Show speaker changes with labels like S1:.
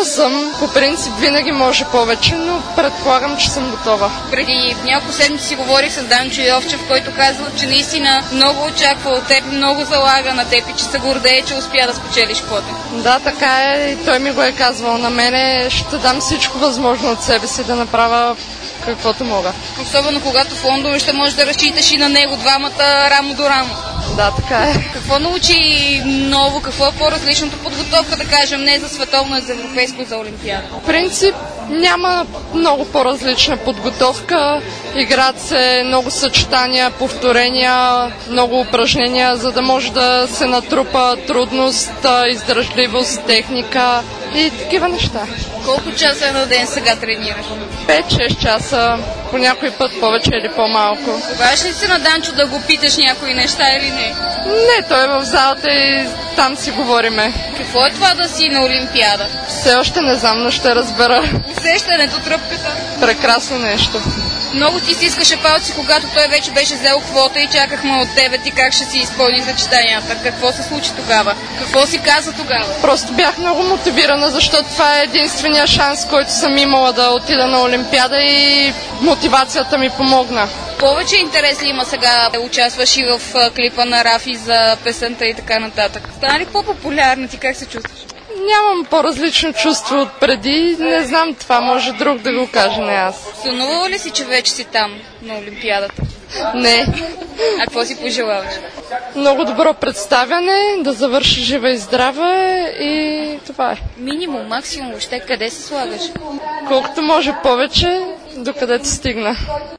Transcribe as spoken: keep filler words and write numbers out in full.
S1: Готова съм. По принцип винаги може повече, но предполагам, че съм готова.
S2: Преди няколко седмици си говорих с Данчо Йовчев, който казва, че наистина много очаква от теб, много залага на теб и че се гордее, че успя да спечелиш квота.
S1: Да, така е. И той ми го е казвал на мене. Ще дам всичко възможно от себе си да направя каквото мога.
S2: Особено когато в Лондон ще можеш да разчиташ и на него, двамата рамо до рамо.
S1: Да, така е.
S2: Какво научи ново, какво е по-различното подготовка, да кажем, не за световно, а за европейско и за олимпиада?
S1: В принцип няма много по-различна подготовка. Играят се много съчетания, повторения, много упражнения, за да може да се натрупа трудност, издръжливост, техника и такива неща.
S2: Колко часа на ден сега тренираш?
S1: пет-шест часа, по някой път повече или по-малко.
S2: Кога ли си на Данчо да го питаш някои неща или не?
S1: Не, той е в залата и там си говориме.
S2: Какво е това да си на олимпиада?
S1: Все още не знам, но ще разбера.
S2: Усещането, тръпката.
S1: Прекрасно нещо.
S2: Много ти си искаше палци, когато той вече беше взел квота и чакахме от тебе ти как ще си изпълни съчетанията. Какво се случи тогава? Какво си каза тогава?
S1: Просто бях много мотивирана, защото това е единствения шанс, който съм имала да отида на олимпиада и мотивацията ми помогна.
S2: Повече интерес ли има сега да участваш и в клипа на Рафи за песента и така нататък? Стана ли по-популярна ти? Как се чувстваш?
S1: Нямам по-различно чувство от преди. Не знам, това може друг да го каже, не аз.
S2: Сънувала ли си, че вече си там, на олимпиадата?
S1: Не.
S2: А какво си пожелаваш?
S1: Много добро представяне, да завърши жива и здрава и това е.
S2: Минимум, максимум, въобще къде се слагаш?
S1: Колкото може повече, докъдето стигна.